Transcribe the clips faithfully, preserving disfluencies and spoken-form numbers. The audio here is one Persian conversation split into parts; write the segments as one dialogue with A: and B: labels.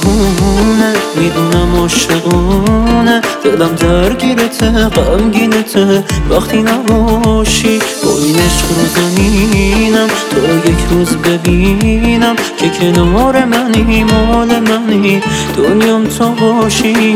A: دیوونه، میدونم عاشقونه، دلم درگیرته غمگینته وقتی نباشی. با این عشق رو زمینم تا یک روز ببینم که کنار منی، مال منی، دنیام تو باشی.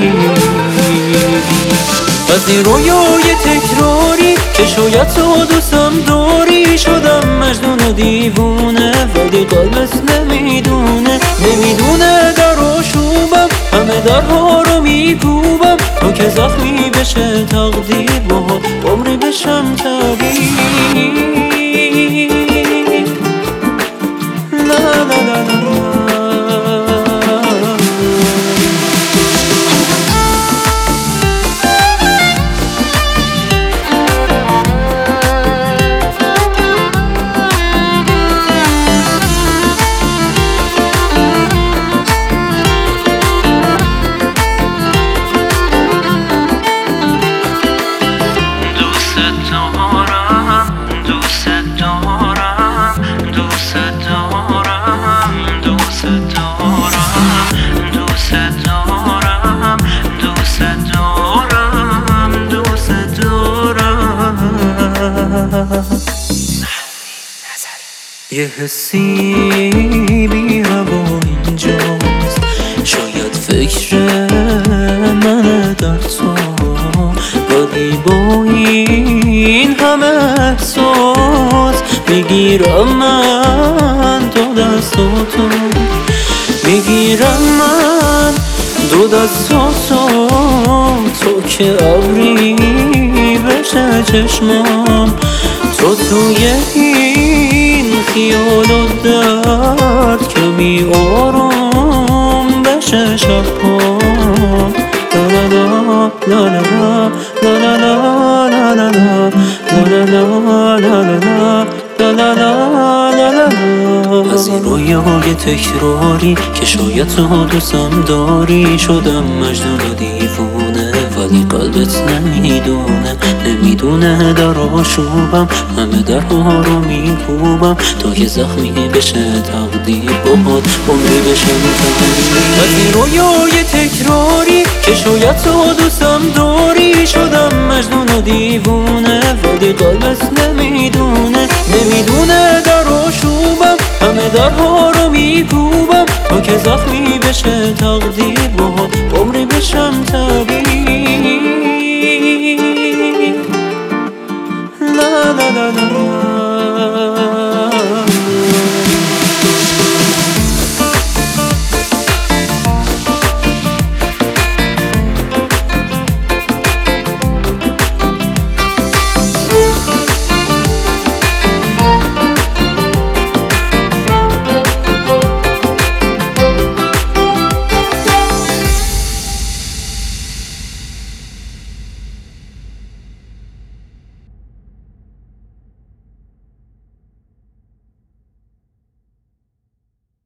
A: از این رویای تکراری که شاید تو دوستم داری، شدم مجنون و دیوونه ولی قلبت نمیدونه. نمیدونه در آشوبم همه درها رو میکوبم تا که زخمی بشه تقدیر با عمری بشم طبیب. لا لا لا لا یه حسی بی هوا اینجاست، شاید فکر من در تو، ولی با این همه احساس میگیرم من دو دستاتو، میگیرم من دو دستاتو تو که ابری بشه چشمام، تو توی این خیال و درد که می آروم بشه شبها. لا لا لا لا لا لا لا لا لا لا لا لا لا لا. از این رویای تکراری که شاید تو دوستم داری، شدم مجنون و دیوونه ولی قلبت نمیدونه. نمیدونه در آشوبم همه درها رو میکوبم تا که زخمی بشه تقدیر باهات عمری بشم طبیب. از این رویای تکراری که شاید تو دوستم داری، شدم مجنون و دیوونه ولی قلبت نمیدونه. نمیدونه در آشوبم همه درها رو میکوبم تا که زخمی بشه تقدیر باهات عمری بشم طبیب. لا لا لا لا